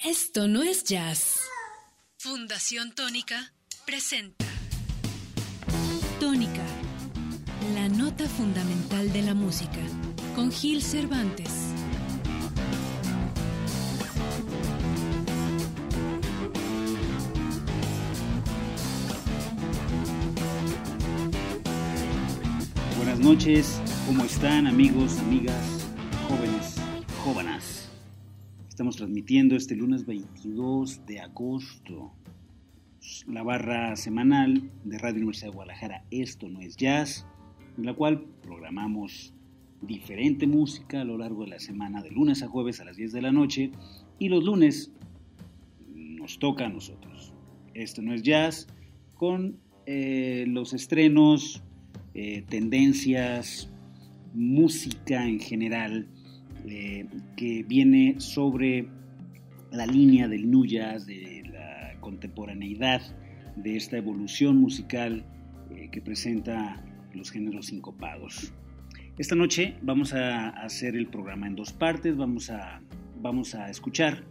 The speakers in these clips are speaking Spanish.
Esto no es jazz. Fundación Tónica presenta Tónica, la nota fundamental de la música, con Gil Cervantes. Buenas noches, ¿cómo están amigos, amigas, jóvenes, jóvenes? Estamos transmitiendo este lunes 22 de agosto la barra semanal de Radio Universidad de Guadalajara, Esto no es jazz, en la cual programamos diferente música a lo largo de la semana, de lunes a jueves a las 10 de la noche, y los lunes nos toca a nosotros. Esto no es jazz, con los estrenos, tendencias, música en general, que viene sobre la línea del new jazz, de la contemporaneidad, de esta evolución musical que presenta los géneros sincopados. Esta noche vamos a hacer el programa en dos partes. Vamos a escuchar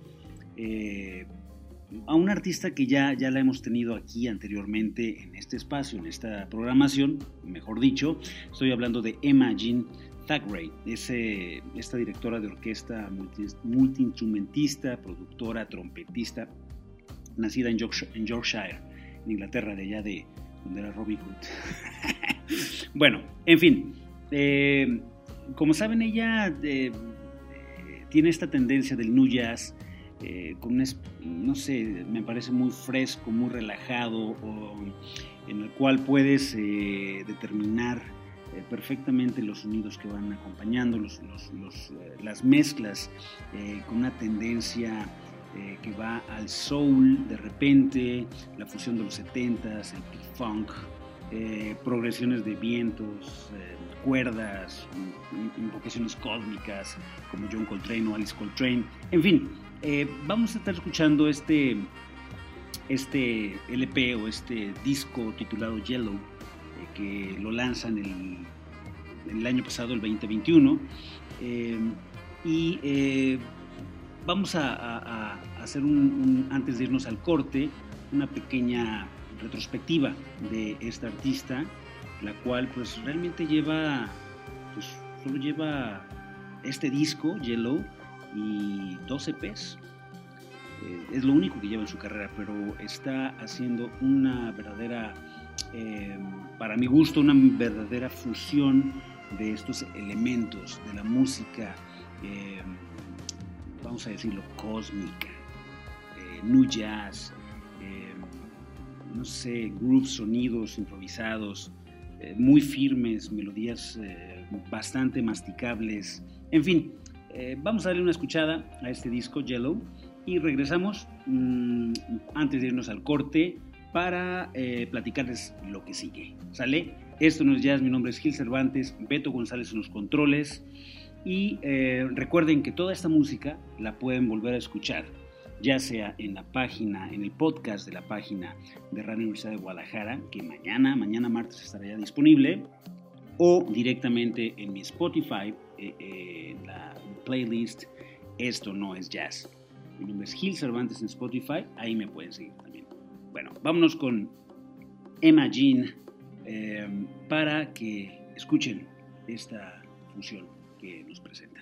a un artista que ya la hemos tenido aquí anteriormente en este espacio, en esta programación, mejor dicho. Estoy hablando de Emma Jean Thackray, esta directora de orquesta, multiinstrumentista, productora, trompetista, nacida en Yorkshire, en Inglaterra, de allá de donde era Robbie Hood. Bueno, en fin, como saben, ella tiene esta tendencia del new jazz, con no sé, me parece muy fresco, muy relajado, en el cual puedes determinar perfectamente los sonidos que van acompañando, las mezclas, con una tendencia que va al soul de repente, la fusión de los 70s, el P-Funk, progresiones de vientos, cuerdas, invocaciones cósmicas como John Coltrane o Alice Coltrane, en fin. Vamos a estar escuchando este LP o este disco titulado Yellow, que lo lanzan el año pasado, el 2021, y vamos a hacer antes de irnos al corte, una pequeña retrospectiva de esta artista, la cual pues realmente solo lleva este disco, Yellow, y 2 EPs. Es lo único que lleva en su carrera, pero está haciendo una verdadera, para mi gusto, una verdadera fusión de estos elementos de la música, vamos a decirlo, cósmica, new jazz, no sé, grooves, sonidos improvisados, muy firmes, melodías bastante masticables, en fin. Vamos a darle una escuchada a este disco, Yellow, y regresamos antes de irnos al corte para platicarles lo que sigue. ¿Sale? Esto no es jazz, mi nombre es Gil Cervantes, Beto González en los controles, y recuerden que toda esta música la pueden volver a escuchar, ya sea en la página, en el podcast de la página de Radio Universidad de Guadalajara, que mañana martes estará ya disponible, o directamente en mi Spotify, en la playlist Esto no es jazz. Mi nombre es Gil Cervantes en Spotify, ahí me pueden seguir también. Bueno, vámonos con Emma Jean, para que escuchen esta fusión que nos presenta.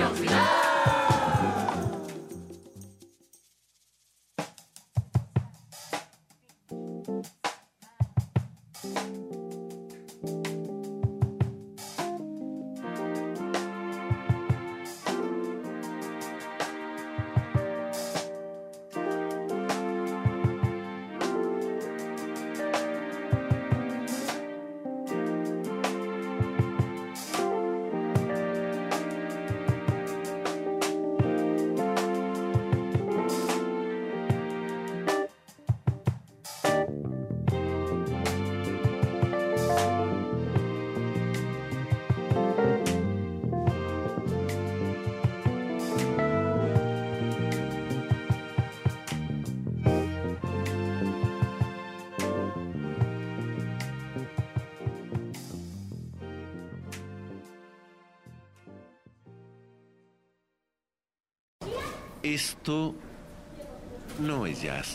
Esto no es jazz.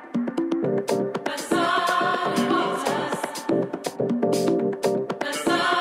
The sun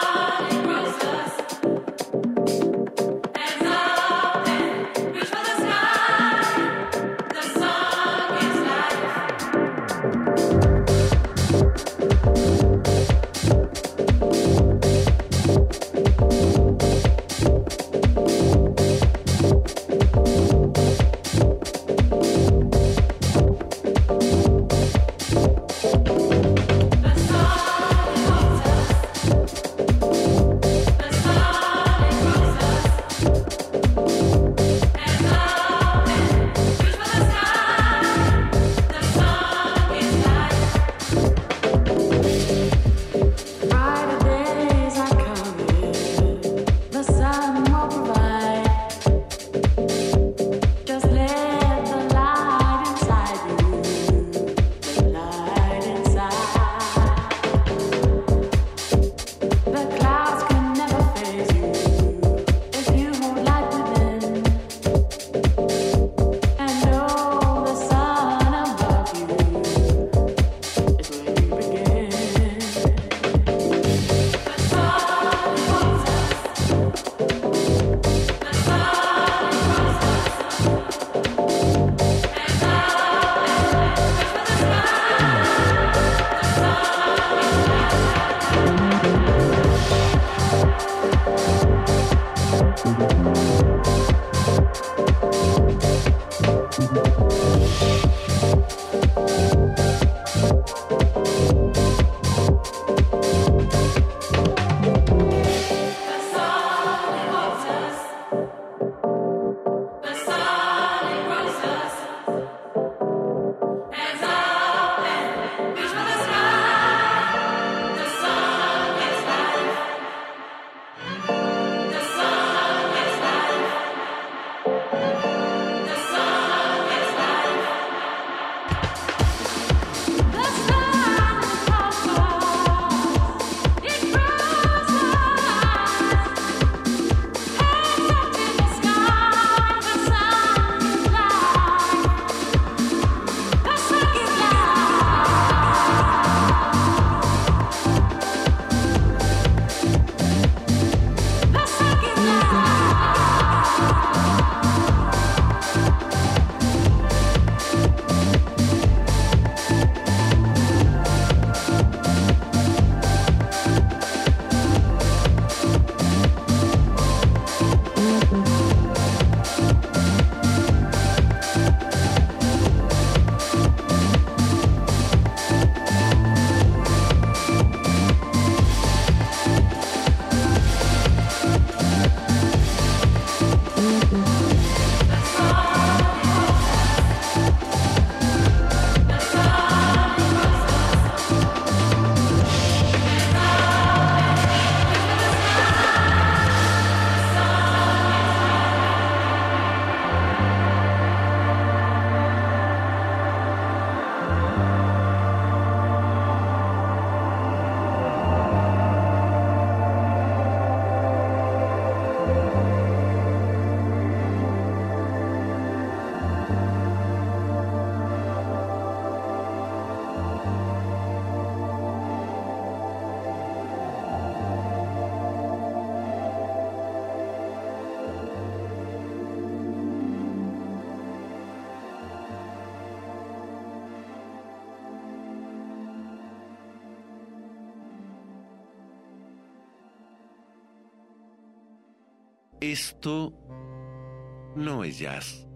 Esto no es jazz.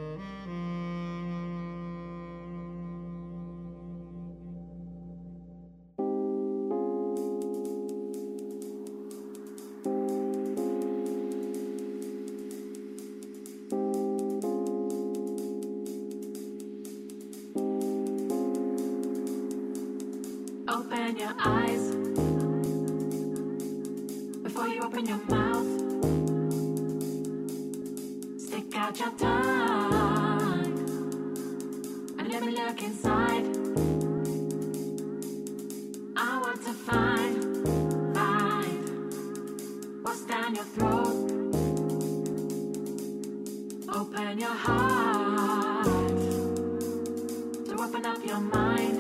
Open your eyes before you open your mouth. Stick out your tongue and let me look inside. I want to find what's down your throat. Open your heart to open up your mind.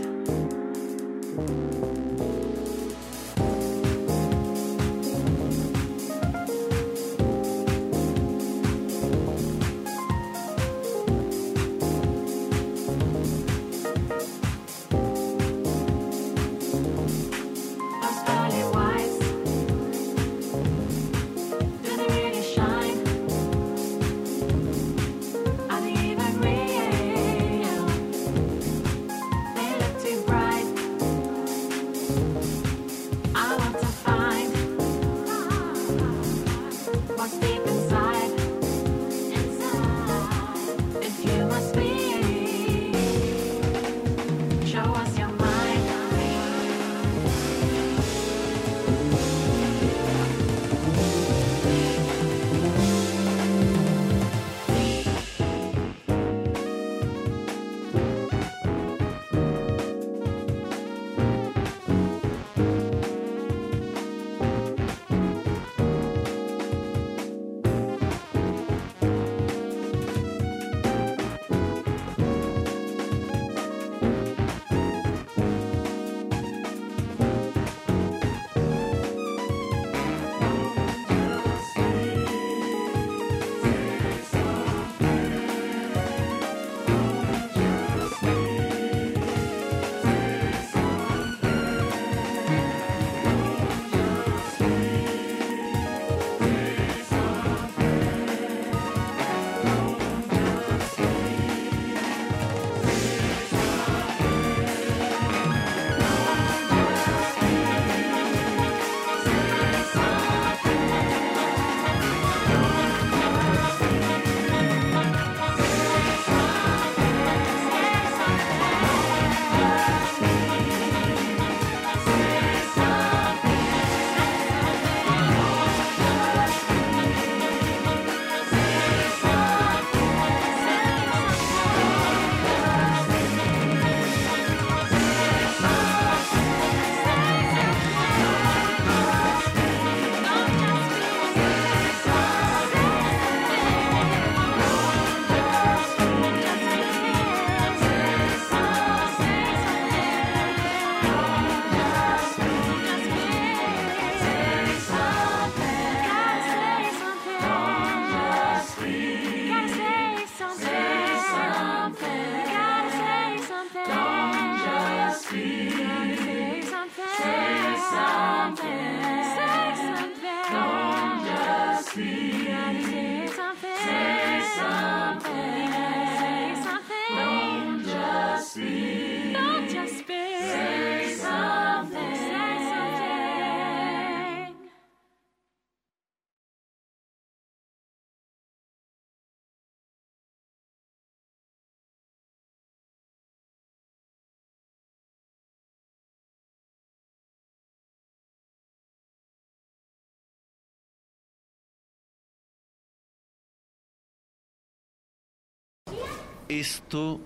Esto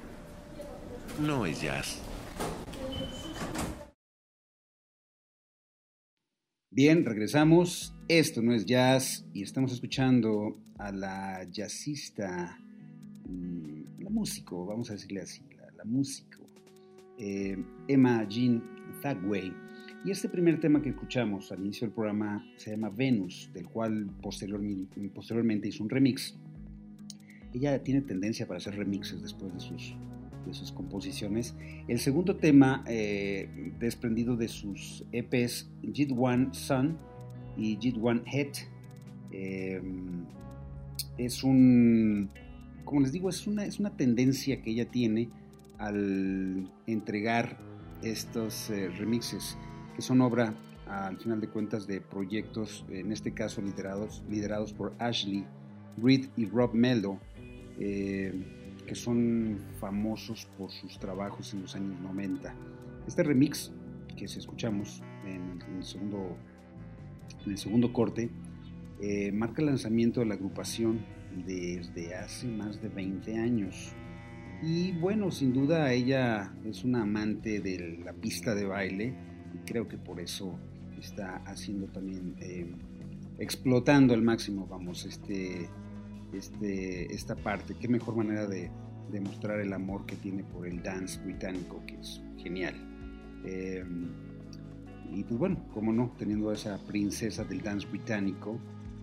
no es jazz. Bien, regresamos. Esto no es jazz y estamos escuchando a la jazzista, la músico, vamos a decirle así, la músico, Emma Jean Thackway. Y este primer tema que escuchamos al inicio del programa se llama Venus, del cual posteriormente hizo un remix. Ella tiene tendencia para hacer remixes después de sus composiciones. El segundo tema, desprendido de sus EPs Jit One Sun y Jit One Head, Como les digo, es una tendencia que ella tiene al entregar estos remixes, que son obra, al final de cuentas, de proyectos, en este caso liderados por Ashley Reed y Rob Mello, que son famosos por sus trabajos en los años 90. Este remix que escuchamos en el segundo corte marca el lanzamiento de la agrupación desde hace más de 20 años. Y bueno, sin duda ella es una amante de la pista de baile y creo que por eso está haciendo también, explotando al máximo, vamos, esta parte. Qué mejor manera de demostrar el amor que tiene por el dance británico, que es genial. Y pues bueno, cómo no, teniendo a esa princesa del dance británico,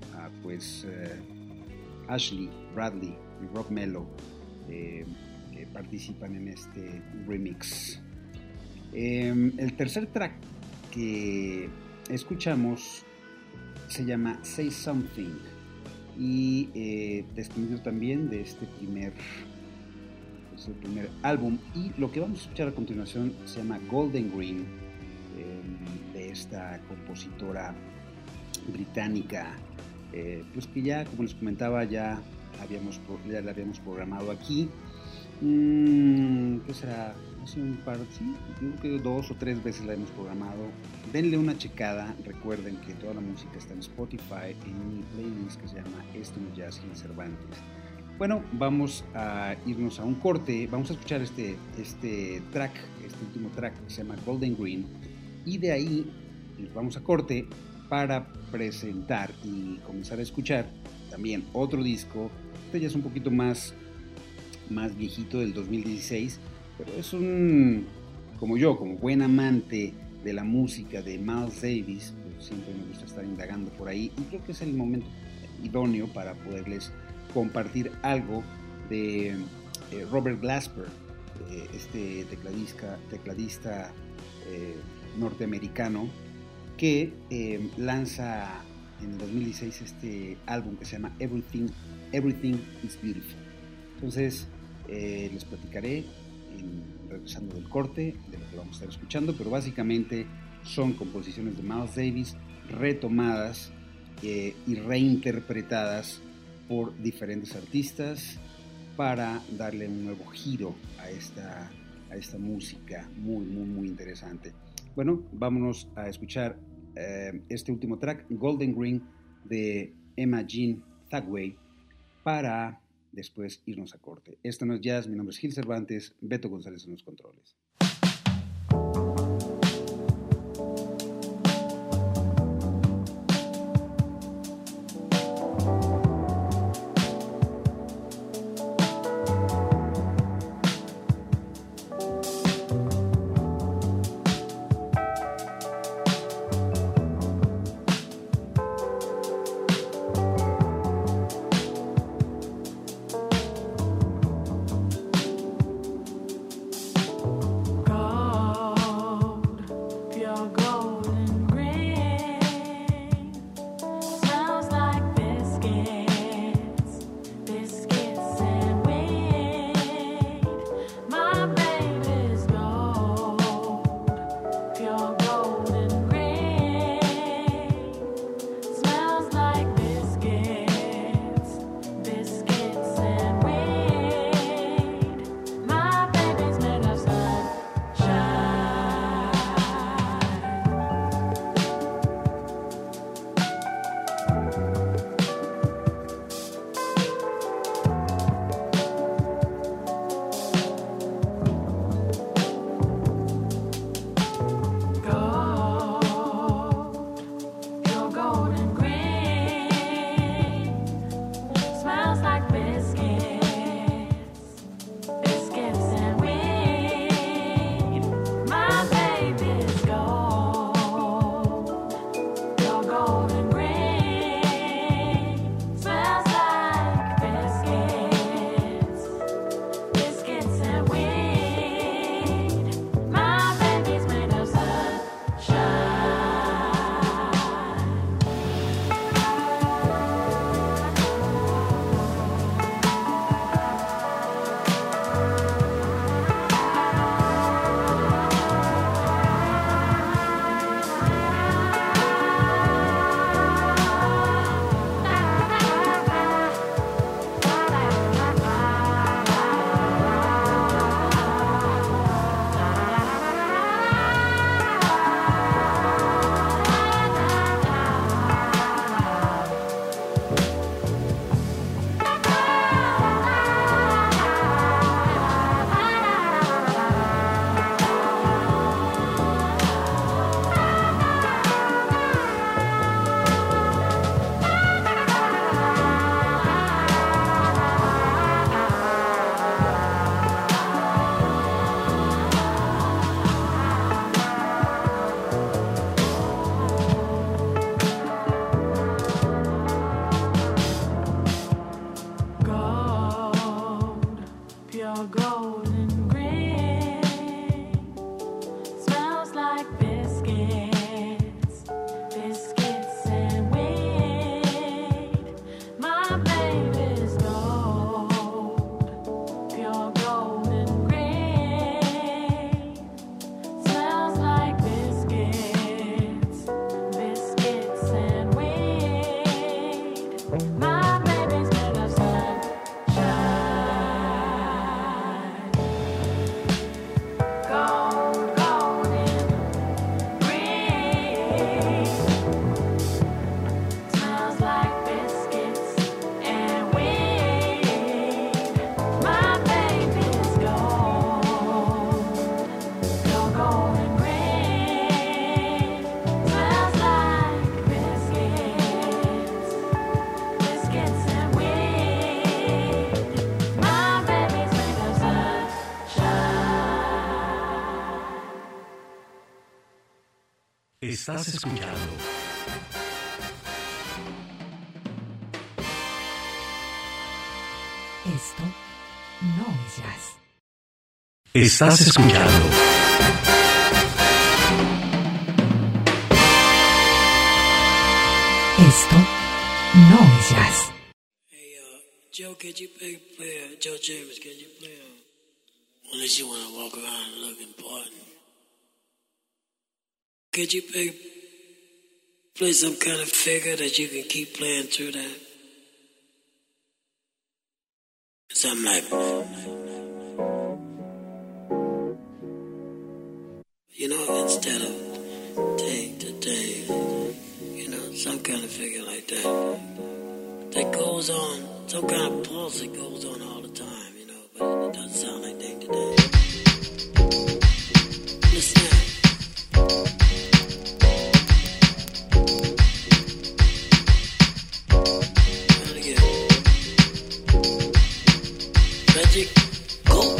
Ashley, Bradley y Rob Mello, que participan en este remix. El tercer track que escuchamos se llama Say Something y desprendido también de este primer álbum, y lo que vamos a escuchar a continuación se llama Golden Green, de esta compositora británica, pues que ya, como les comentaba, ya la habíamos programado aquí. ¿Qué será? Hace un par, sí, yo creo que 2 o 3 veces la hemos programado. Denle una checada. Recuerden que toda la música está en Spotify, en mi playlist que se llama Esto no es Jazz, Gil Cervantes. Bueno, vamos a irnos a un corte. Vamos a escuchar este último track que se llama Golden Green, y de ahí nos vamos a corte para presentar y comenzar a escuchar también otro disco. Este ya es un poquito más viejito, del 2016, pero es como buen amante de la música de Miles Davis, pues siempre me gusta estar indagando por ahí, y creo que es el momento idóneo para poderles compartir algo de Robert Glasper, este tecladista norteamericano, que lanza en el 2016 este álbum que se llama Everything is Beautiful. Entonces les platicaré regresando del corte de lo que vamos a estar escuchando, pero básicamente son composiciones de Miles Davis retomadas y reinterpretadas por diferentes artistas para darle un nuevo giro a esta música muy, muy, muy interesante. Bueno, vámonos a escuchar este último track, Golden Green, de Emma Jean Thackway, para después irnos a corte. Esto no es jazz, mi nombre es Gil Cervantes, Beto González en los controles. Cross Estás escuchando. Esto no es jazz. Estás escuchando. Esto no es jazz. Hey, Joe, could you play Joe James, can you play unless you want to walk around and look important. Could you play some kind of figure that you can keep playing through that? Something like, you know, instead of day to day, you know, some kind of figure like that. That goes on, some kind of pulse that goes on all the time, you know, but it doesn't sound like day to day. Listen. Magic, go.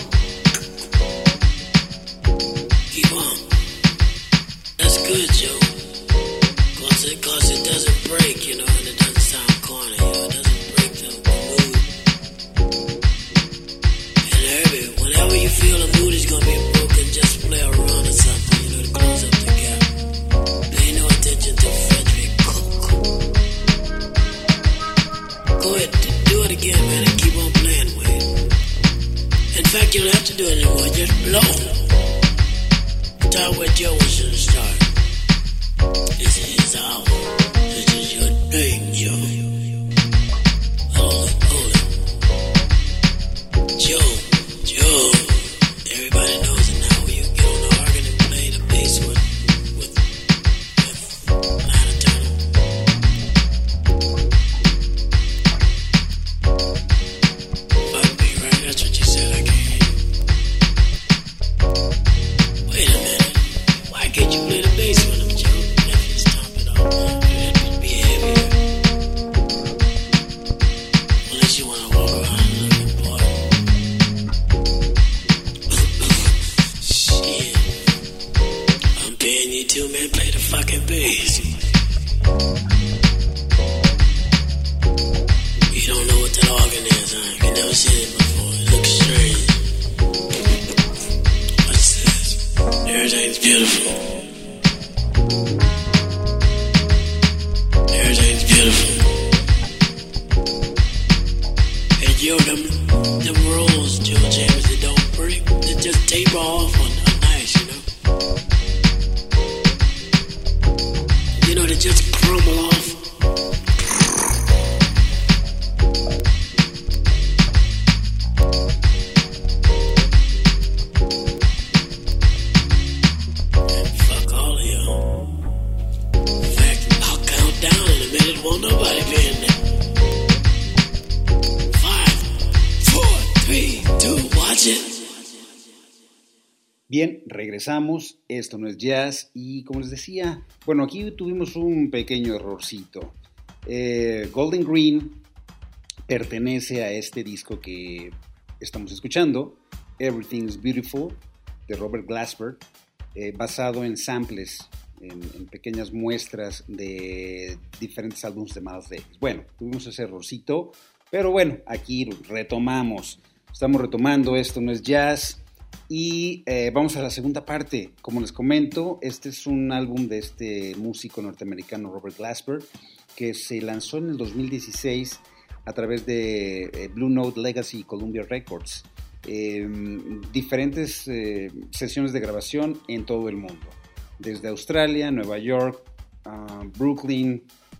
Keep on. That's good, Joe. Cause it doesn't break, you know, and it doesn't sound corny, you know, it doesn't break the mood. And Herbie, whenever you feel the mood is gonna be broken, just play a run or something, you know, to close up the gap. Pay no attention to Frederick Cook. Go ahead, do it again, man, and keep on playing, Wade. In fact, you don't have to do it anymore, just blow. Start where Joe wants you to start. This is his hour. This is your name, Joe. Hold it. Joe. Everybody knows it now. You get on the organ and play the bass with Lana Turner. Fuck me, right? That's what you said. I can't hear you. Wait a minute. Why can't you play the bass with him, Joe? Be heavier. Unless you wanna walk around and look important. Shit. I'm paying you too, man. Play the fucking bass. You don't know what that organ is, huh? You never seen it before. It looks strange. What's this? Everything's beautiful. Everything's beautiful. Hey, Joe, them rolls, Joe James, they don't break. They just taper off on nice, you know? You know, they just crumble off. And fuck all of y'all. In fact, I'll count down in a minute. Won't nobody be in there. 5, 4, 3, 2, watch it. Bien, regresamos, esto no es jazz y como les decía, bueno, aquí tuvimos un pequeño errorcito. Golden Green pertenece a este disco que estamos escuchando, Everything's Beautiful, de Robert Glasper, basado en samples, en pequeñas muestras de diferentes álbumes de Miles Davis. Bueno, tuvimos ese errorcito, pero bueno, aquí retomamos, estamos retomando, esto no es jazz. Y vamos a la segunda parte. Como les comento, este es un álbum de este músico norteamericano Robert Glasper que se lanzó en el 2016 a través de Blue Note Legacy y Columbia Records. Diferentes sesiones de grabación en todo el mundo, desde Australia, Nueva York, Brooklyn,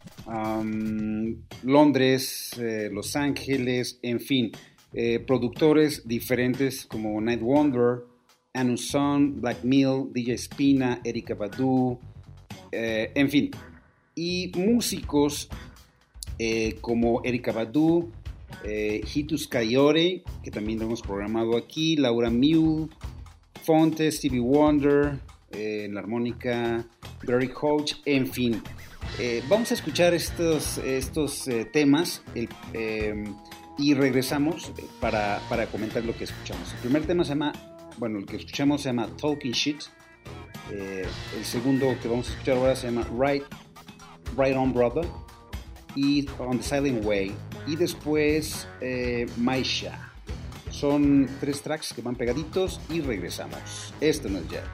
Londres, Los Ángeles, en fin. Productores diferentes como Night Wonder, Anu Sun, Black Mill, DJ Spina, Erykah Badu, en fin. Y músicos como Erykah Badu, Hitus Kayore, que también lo hemos programado aquí, Laura Mule, Fonte, Stevie Wonder, en la armónica, Barry Coach, en fin. Vamos a escuchar estos temas y regresamos para comentar lo que escuchamos. El primer tema el que escuchamos se llama Talking Shit El segundo que vamos a escuchar ahora se llama Right On Brother y On the Silent Way, y después Maisha. Son 3 tracks que van pegaditos y regresamos. Esto no es jazz.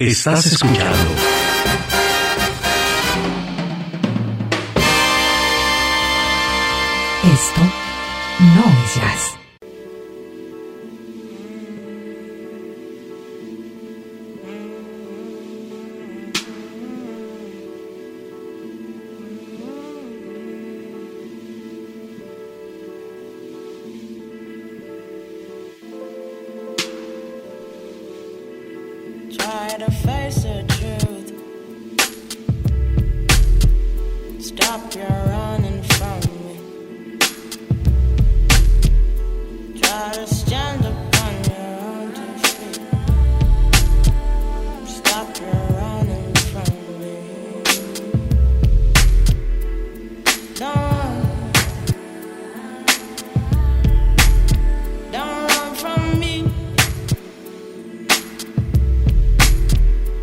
Estás escuchando Esto no es jazz. Try to face the truth. Stop your running from me. Try to stand upon your own 2 feet. Stop your running from me. Don't run from me.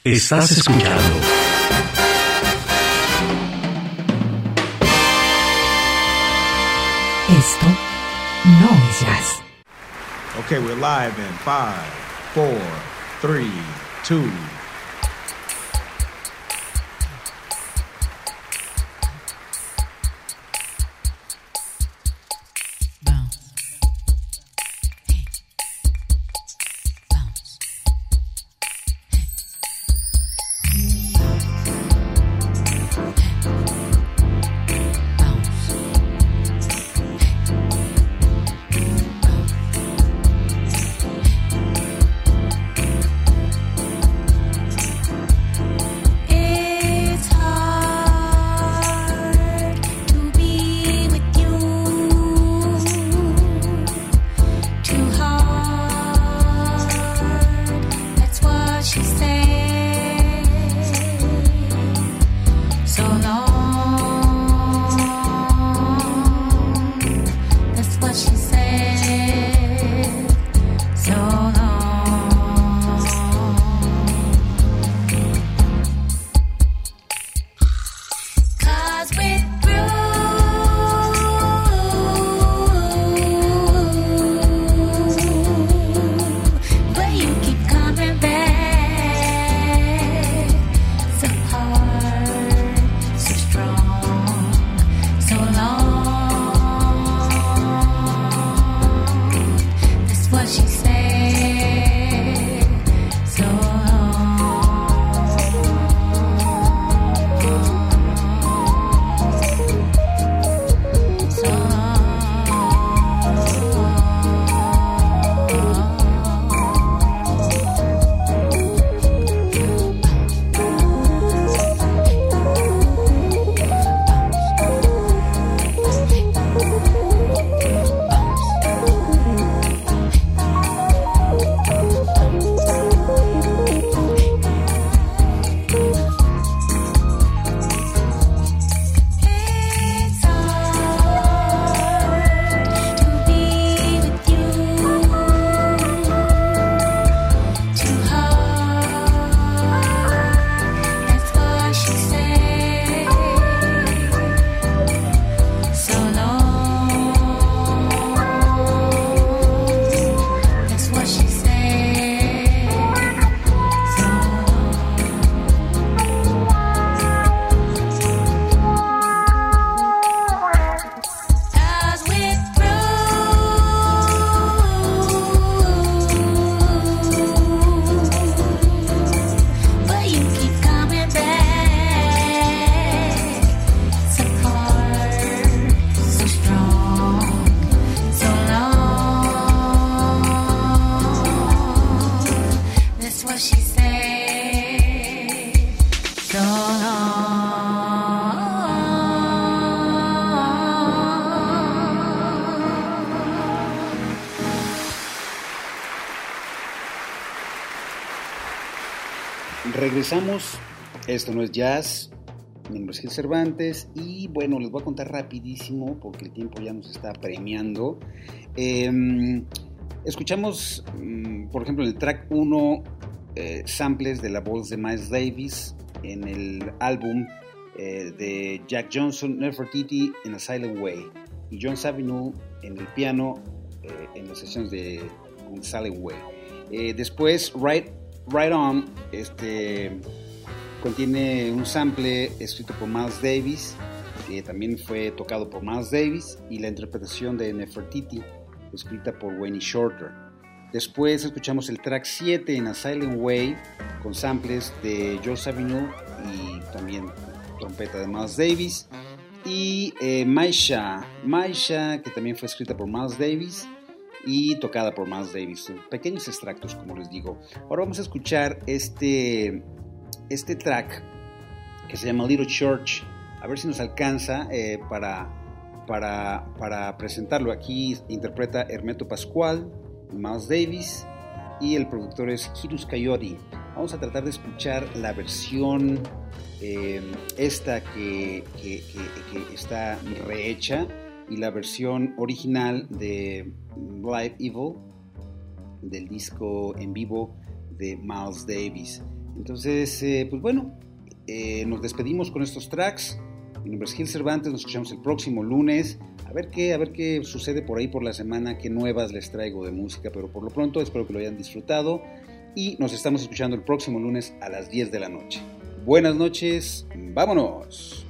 Estás escuchando Esto no es jazz. Okay, we're live in 5, 4, 3, 2. Regresamos, esto no es jazz, mi nombre es Gil Cervantes y bueno, les voy a contar rapidísimo porque el tiempo ya nos está apremiando. Escuchamos, por ejemplo, en el track 1, samples de la voz de Miles Davis en el álbum de Jack Johnson, Nefertiti en A Silent Way, y John Sabinu en el piano en las sesiones de Silent Way. Después, Right On contiene un sample escrito por Miles Davis, que también fue tocado por Miles Davis, y la interpretación de Nefertiti, escrita por Wayne Shorter. Después escuchamos el track 7 en A Silent Way, con samples de Joe Sabinu y también trompeta de Miles Davis. Y Maisha, que también fue escrita por Miles Davis y tocada por Miles Davis. Pequeños extractos, como les digo. Ahora vamos a escuchar este track que se llama Little Church. A ver si nos alcanza para presentarlo. Aquí interpreta Hermeto Pascual, Miles Davis, y el productor es Kirus Coyote. Vamos a tratar de escuchar la versión esta que está rehecha, y la versión original de Live Evil, del disco en vivo de Miles Davis. Entonces, pues bueno, nos despedimos con estos tracks. Mi nombre es Gil Cervantes, nos escuchamos el próximo lunes. A ver qué sucede por ahí por la semana, qué nuevas les traigo de música, pero por lo pronto espero que lo hayan disfrutado y nos estamos escuchando el próximo lunes a las 10 de la noche. Buenas noches, vámonos.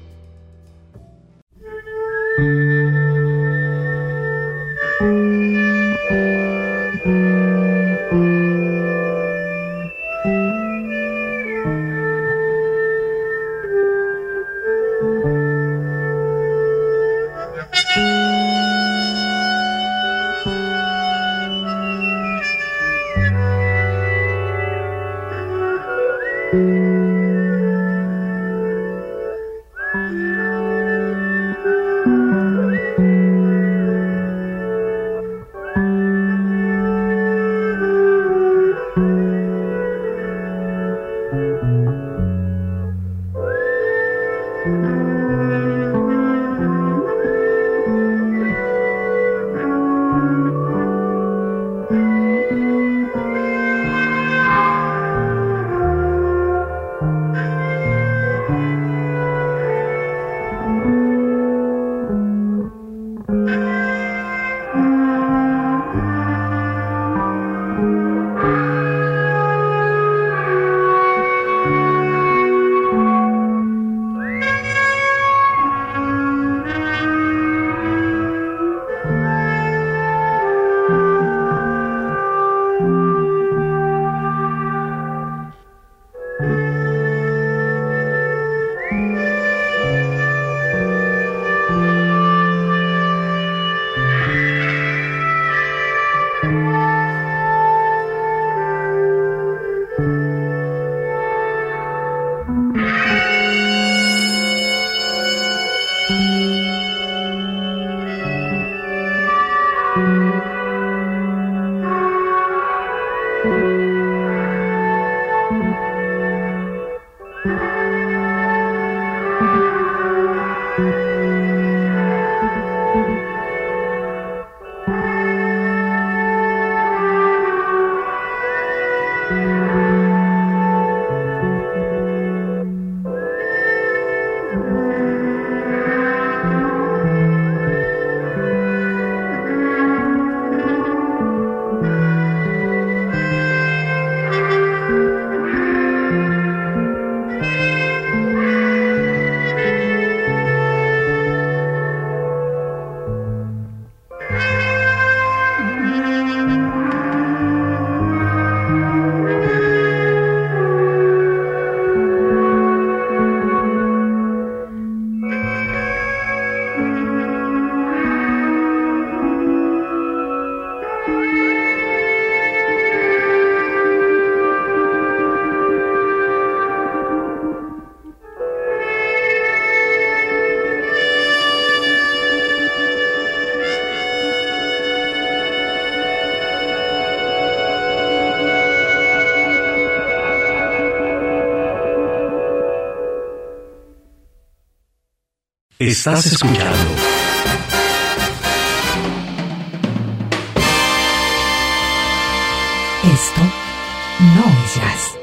Estás escuchando Esto no es jazz.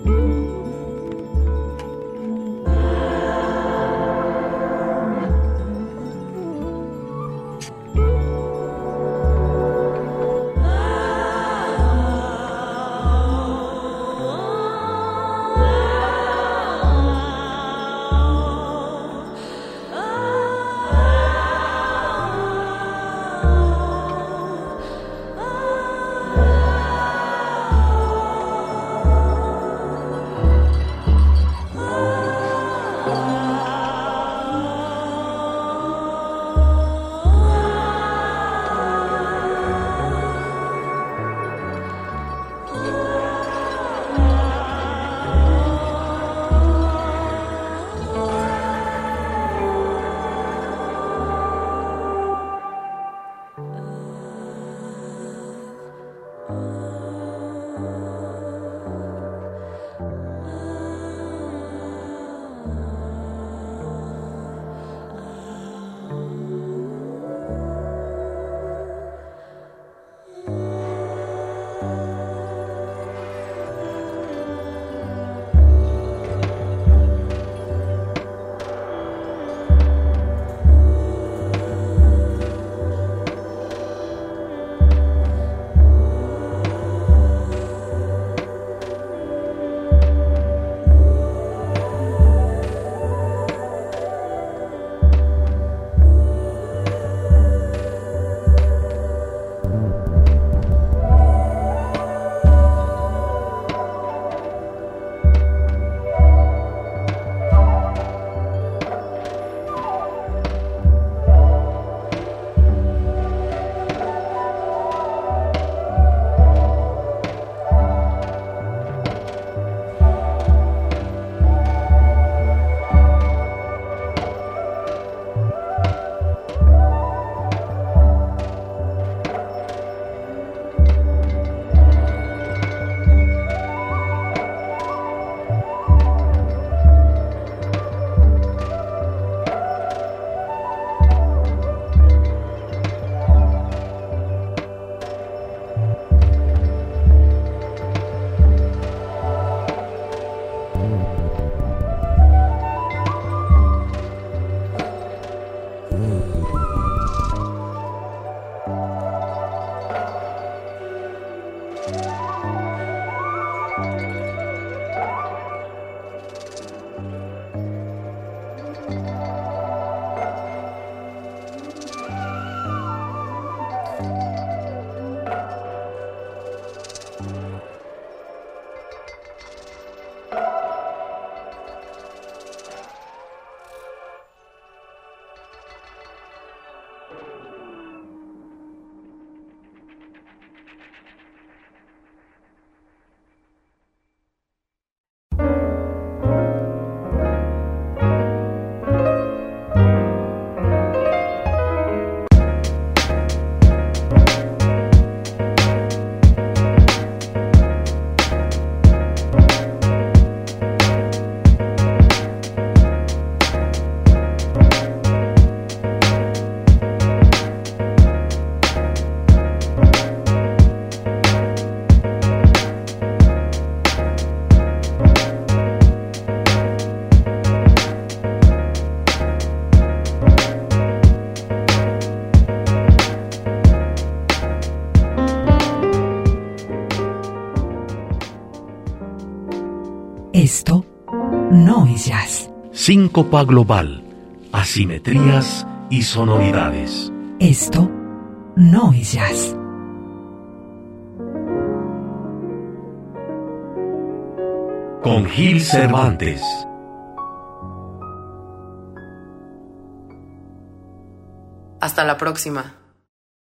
Esto no es jazz. Síncopa global, asimetrías y sonoridades. Esto no es jazz. Con Gil Cervantes. Hasta la próxima.